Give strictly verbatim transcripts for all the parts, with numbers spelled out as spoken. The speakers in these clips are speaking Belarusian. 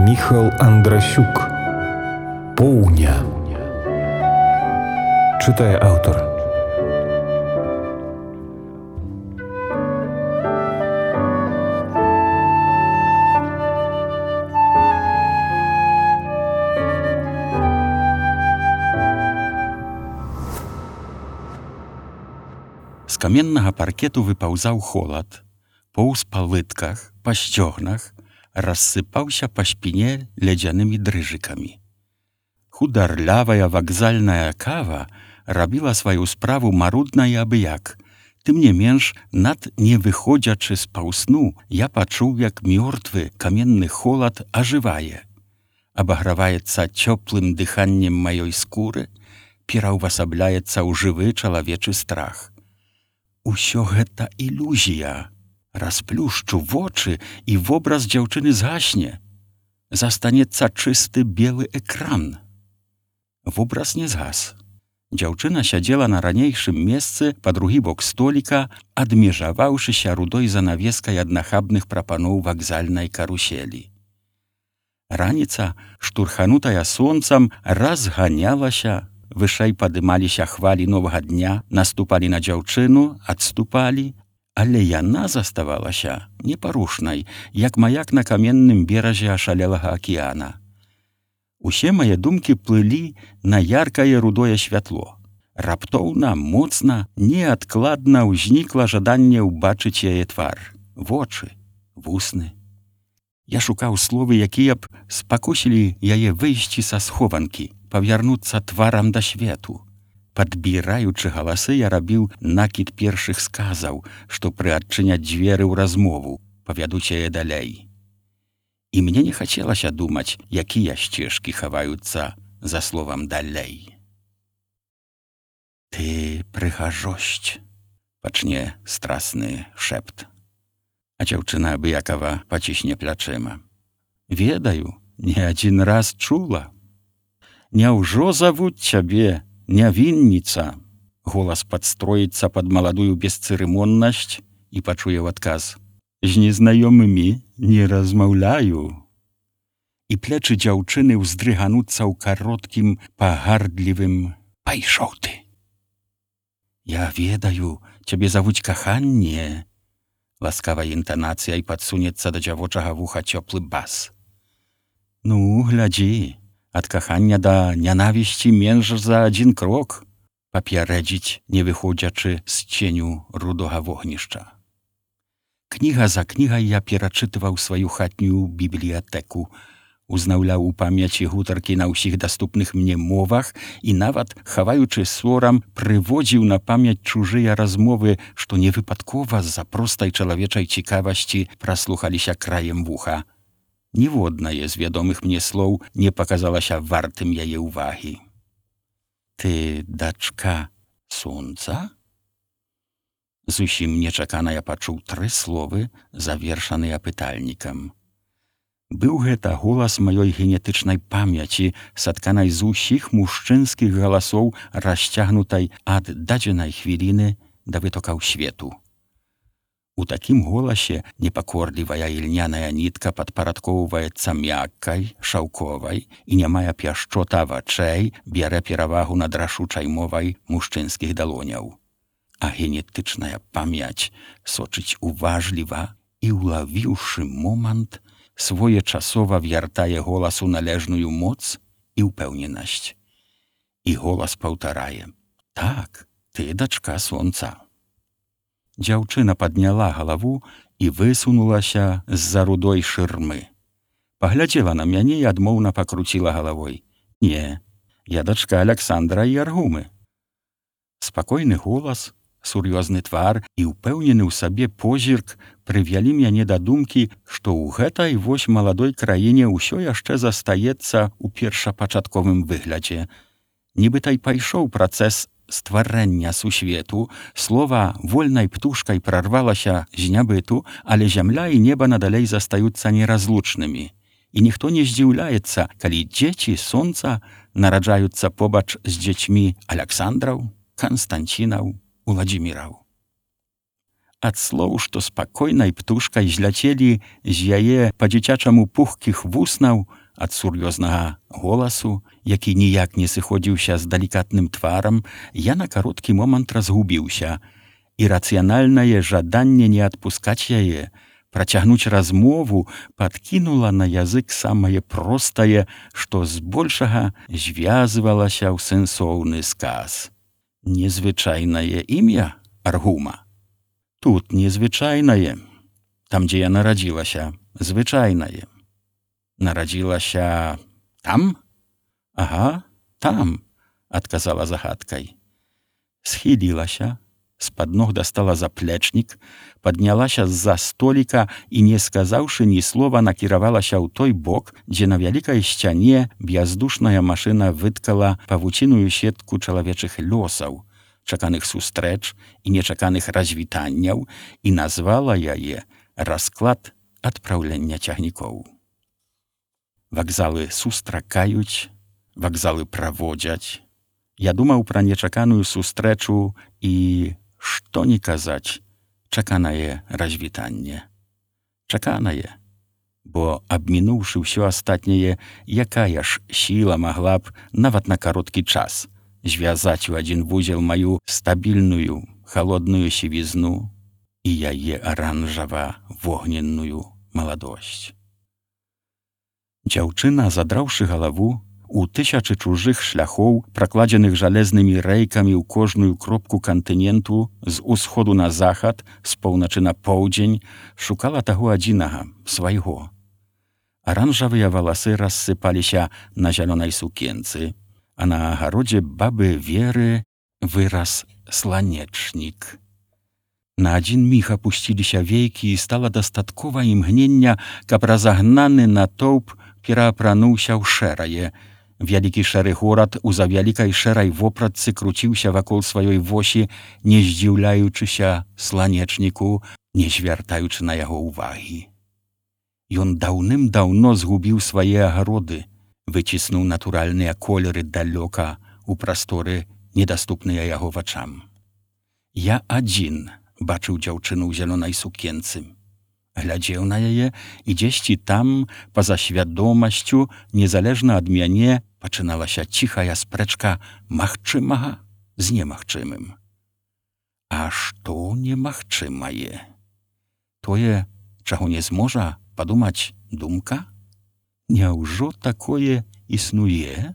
Міхал Андрасюк. Поўня. Читає автор. З каменнага паркету выпаўзаў холад, поўз па лытках, па сцёгнах, рассыпаўся па шпіне ледзянымі дрыжыкамі. Хударлявая вакзальная кава рабіла сваю справу марудна і абыяк. Тым не менш, над не выходзячы з паўсну, я пачуў, як мёртвы каменны холад ажывае. Абаграваецца цёплым дыханнем маёй скуры, пераўвасабляецца ў жывы чалавечы страх. Усё гэта ілюзія. Расплюшчу вочы, і вобраз дзяўчыны згасне. Застанецца чысты белы экран. Вобраз не згас. Дзяўчына сядзела на ранейшым месцы па другі бок століка, адмежаваўшыся рудой занавескай ад нахабных прапаноў вакзальнай каруселі. Раніца, штурханутая сонцам, разганялася, вышэй падымаліся хвалі новага дня, наступалі на дзяўчыну, адступалі, але яна заставалася непарушнай, як маяк на каменным беразе ашалелага акіяна. Усе мае думкі плылі на яркае рудое святло. Раптоўна, моцна, неадкладна ўзнікла жаданне ўбачыць яе твар, вочы, вусны. Я шукаў словы, якія б спакусілі яе выйсці са схованкі, павярнуцца тварам да свету. Падбіраючы галасы, я рабіў накід першых сказаў, што прыадчыняць дзверы ў размову, павядуць яе далей. І мне не хацелася думаць, якія сцежкі хаваюцца за словам «далей». «Ты прыгажосць», пачне страсны шэпт. А дзяўчына абыякава пацісне плячыма. «Ведаю, не адзін раз чула. Няўжо завуць цябе нявінніца?» Голас падстроіцца пад маладую бесцырымоннасць і пачуе ў адказ. «З незнаёмымі не размаўляю». І плечы дзяўчыны ўздрыгануцца ў кароткім, пагардлівым «Пайшоў ты!» «Я ведаю, цябе завуць каханне». Ласкавай інтанацыяй падсунецца да дзявочага вуха цёплы бас. «Ну, глядзі, ад кахання да нянавісці менш за адзін крок», папярэдзіць, не выходзячы з ценю рудога вогнішча. Кніга за кнігай я перачытываў сваю хатнюю бібліятэку, узнаўляў у памяці гутаркі на ўсіх даступных мне мовах і нават, хаваючы сорам, прыводзіў на памяць чужыя размовы, што невыпадкова з-за простай чалавечай цікавасці праслухаліся краем вуха. Ніводнае з вядомых мне слоў не паказалася вартым яе ўвагі. «Ты дачка сонца?» Зусім нечакана я пачуў тры словы, завершаныя пытальнікам. Быў гэта голас маёй генетычнай памяці, сатканай з усіх мужчынскіх галасоў, расцягнутай ад дадзенай хвіліны да вытокаў свету. У такім голасе непакорлівая ільняная нітка падпарадкоўваецца мяккай, шаўковай, і нямая пяшчота вачэй бярэ перавагу над рашучай мовай мужчынскіх далоняў. А генетычная памяць сочыць уважліва і, улавіўшы момант, своечасова вяртае голасу належную моц і ўпэўненасць. І голас паўтарае: «Так, ты дачка сонца». Дзяўчына падняла галаву і высунулася з-за рудой шырмы. Паглядзела на мяне і адмоўна пакруціла галавой. «Не, я дачка Аляксандра і Аргумы». Спакойны голас, сур'ёзны твар і ўпэўнены ў сабе позірк прывялі мяне да думкі, што ў гэтай вось маладой краіне ўсё яшчэ застаецца ў першапачатковым выглядзе. Нібыта й пайшоў працэс стварэння сусвету, слова вольнай птушкай прарвалася з нябыту, але зямля і неба надалей застаюцца неразлучнымі. І ніхто не здзіўляецца, калі дзеці сонца нараджаюцца побач з дзецьмі Аляксандраў, Канстанцінаў, Уладзіміраў. ад слоў, што спакойнай птушкай зляцелі з яе па-дзіцячаму пухкіх вуснаў, ад сур'ёзнага голасу, які ніяк не сыходзіўся з далікатным тварам, я на кароткі момант разгубіўся, і рацыянальнае жаданне не адпускаць яе, працягнуць размову падкінула на язык самае простае, што збольшага звязвалася ў сэнсоўны сказ. Незвычайнае імя Аргума. Тут незвычайнае, там, дзе я нарадзілася, звычайнае. Нарадзілася там? Ага, там, адказала загадкай. Схілілася, з-пад ног дастала заплечнік, паднялася з-за століка і, не сказаўшы ні слова, накіравалася ў той бок, дзе на вялікай сцяне бяздушная машына выткала павуціную сетку чалавечых лёсаў, чаканых сустрэч і нечаканых развітанняў, і назвала яе расклад адпраўлення цягнікоў. Вакзалы сустракаюць, вакзалы праводзяць. Я думаў пра нечаканую сустрэчу і, што не казаць, чаканае развітанне. Чаканае, бо, абмінуўшы ўсё астатняе, якая ж сіла магла б нават на кароткі час звязаць у адзін вузел маю стабільную, халодную сівізну і яе аранжава-вогненную маладосць. Дзяўчына, задраўшы галаву, у тысячы чужых шляхоў, пракладзеных жалезнымі рэйкамі ў кожную кропку кантыненту, з усходу на захад, з поўначы на поўдзень, шукала таго адзінага, свайго. Аранжавыя валасы рассыпаліся на зялёнай сукенцы, а на агародзе бабы Веры вырас сланечнік. На адзін міг апусціліся вейкі, і стала дастаткова імгнення, каб разагнаны натоўп пераапрануўся ў шэрае. Вялікі шэры горад у завялікай шэрай вопратцы круціўся вакол сваёй восі, не здзіўляючыся сланечніку, не звяртаючы на яго ўвагі. Ён даўным-даўно згубіў свае агароды, выціснуў натуральныя колеры далёка у прасторы, недаступныя яго вачам. Я адзін бачыў дзяўчыну ў зялёнай сукенцы. Глядзеў на яе, і дзесьці там, па-за свядомасцю, незалежна ад мяне, пачыналася ціхая спрэчка магчымага з немагчымым. А што немагчымае? Тое, чаго не зможа падумаць думка? Няўжо такое існуе?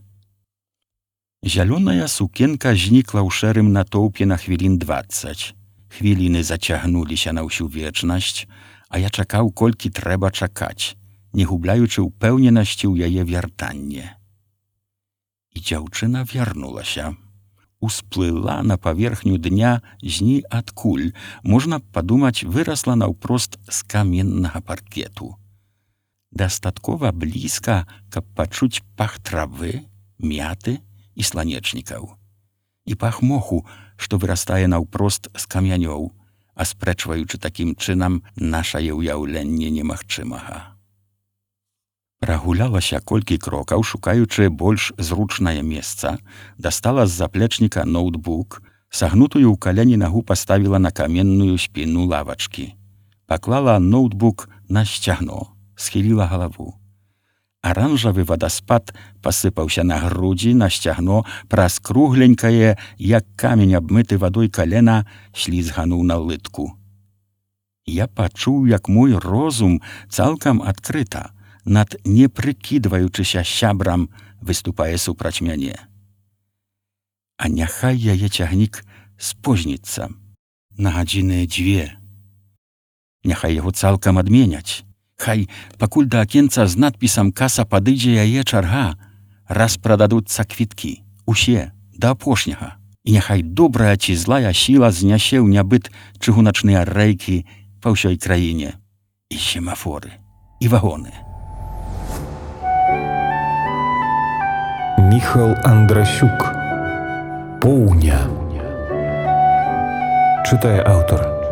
Зялёная сукенка знікла ў шэрым натоўпе на хвілін дваццаць. Хвіліны зацягнуліся на ўсю вечнасць, а я чакаў, колькі трэба чакаць, не губляючы ўпэўненасці ў яе вяртанне. І дзяўчына вярнулася. Усплыла на паверхню дня з ні адкуль, можна падумаць, вырасла наўпрост з каменнага паркету. Дастаткова блізка, каб пачуць пах травы, мяты і сланечнікаў. І пах моху, што вырастае наўпрост з камянёў, аспрэчваючы такім чынам нашае ўяўленне немагчымага. Прагулялася колькі крокаў, шукаючы больш зручнае месца, дастала з заплечніка ноутбук, сагнутую ў калені нагу паставіла на каменную спіну лавачкі. Паклала ноутбук на сцягно, схіліла галаву. Аранжавы вадаспад пасыпаўся на грудзі, на сцягно, праз кругленькае, як камень абмыты вадой калена, слізгануў на лытку. Я пачуў, як мой розум цалкам адкрыта, над не прыкідваючыся сябрам, выступае супраць мяне. А няхай яе цягнік спозніцца на гадзіны дзве. Няхай яго цалкам адменяць. Хай, пакуль да акенца з надпісам «Каса» падыдзе яе чарга, раз прададуцца квіткі, усе, да апошняга. І няхай добрая ці злая сіла знясе ў нябыт чыгуначныя рэйкі па ўсёй краіне, і семафоры, і вагоны. Міхал Андрасюк. Поўня. Чытае аўтар.